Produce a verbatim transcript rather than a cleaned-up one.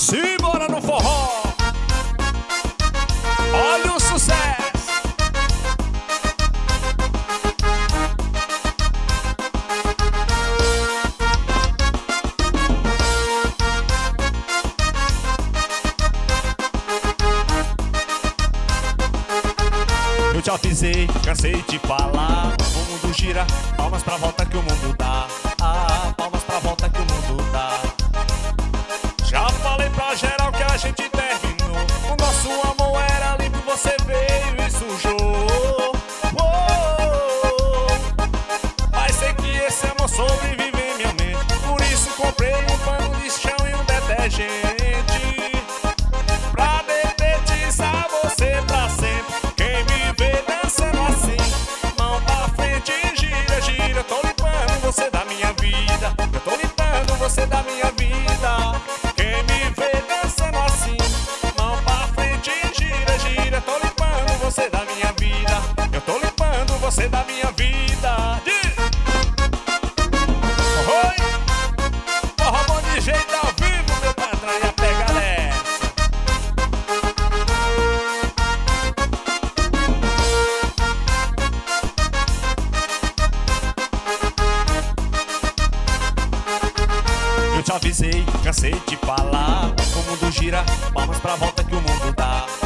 Simbora no forró. Olha o sucesso. Eu te avisei, cansei de falar. O mundo gira, palmas pra volta que o mundo dá. Ah, palmas pra volta que o mundo dá. Já falei pra geral que a gente terminou. O nosso amor era limpo, você veio e sujou. Oh, mas sei que esse amor sobrevive em minha mente. Por isso comprei um pano de chão e um detergente pra dedetizar você pra sempre. Quem me vê dançando assim, mão pra frente, gira, gira. Eu tô limpando você da minha vida. Eu tô limpando você da minha vida. Quem me vê dançando assim, mão pra frente, gira, gira. Tô limpando você da minha vida. Eu tô limpando você da minha vida. Oi! Porra, bom de jeito ao vivo, meu patrão. E a pegada é essa. Eu te avisei, cansei de falar. O mundo gira, palmas pra volta que o mundo dá.